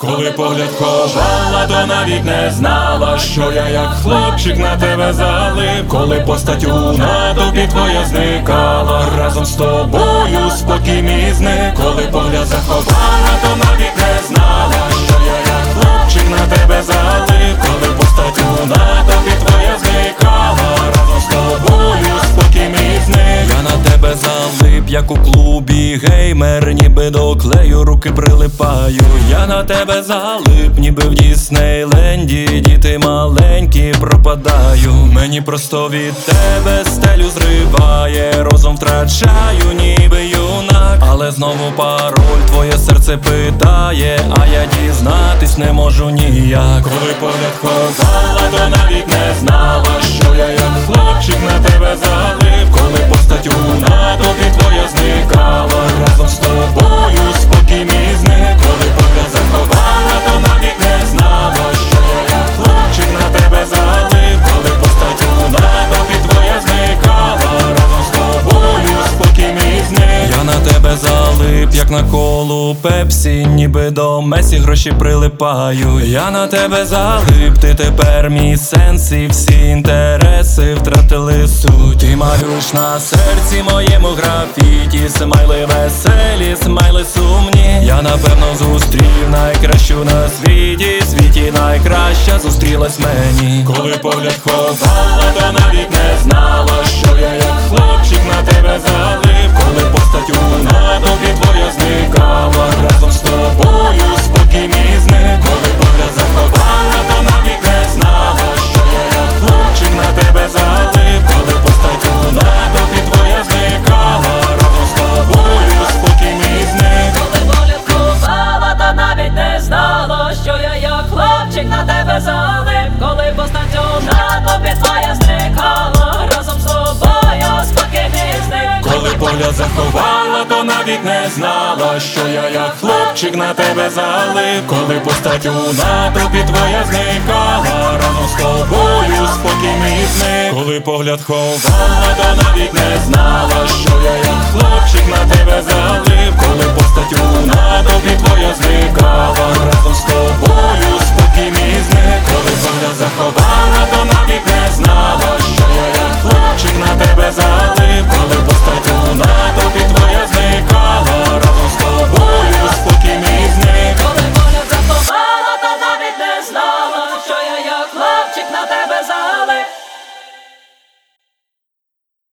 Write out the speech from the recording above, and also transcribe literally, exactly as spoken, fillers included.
Коли погляд ховала, то навіть не знала, що я як хлопчик на тебе залип. Коли постать у натовпі твоя зникала, разом з тобою спокій мій зник. Коли погляд заховала, то навіть не знала, що я як хлопчик на тебе залип. Коли постать у натовпі твоя зникала, разом з тобою спокій мій зник. Я на тебе залип, як у клубі геймер, ніби до клею руки прилипаю. Я на тебе залип, ніби в Діснейленді, діти маленькі пропадаю. Мені просто від тебе стелю зриває, розум втрачаю, ніби юнак. Але знову пароль твоє серце питає, а я дізнатись не можу ніяк. Коли погляд ховала, то навіть не знала, що я як хлопчик на тебе залип. Коли постать у натовпі твоя зникала, разом з тобою спокій мій зник. Коли погляд заховала, то навіть не знала, що я як хлопчик на тебе залип. Коли постать у натовпі твоя зникала, разом з тобою спокій мій зник. Я на тебе залип, як на колу пепсі, ніби до Месі гроші прилипаю. Я на тебе залип, ти тепер мій сенс, і всі інтереси втратили суть. Ти малюєш на серці моєму графіті, смайли веселі, смайли сумні. Я напевно зустрів найкращу на світі, світі найкраща зустрілась мені. Коли погляд ховала, то навіть не знала, що я як хлопчик на тебе залип. Коли постать у натовпі твоя зникала, разом з тобою спокій мій зник. Коли погляд заховала, то навіть не знала, що я як хлопчик на тебе залип. Коли постать у натовпі твоя зникала, разом з тобою спокій мій зник. Коли погляд ховала, та навіть не знала, що я як хлопчик на тебе залип. Коли постать у натовпі твоя зникала, разом з тобою спокій мій зник. Коли погляд заховала, то навіть не знала, що я як хлопчик на тебе залип. Коли постать у натовпі твоя зникала, разом з тобою спокій мій зник. Коли погляд ховала, то навіть не знала, що я як хлопчик на тебе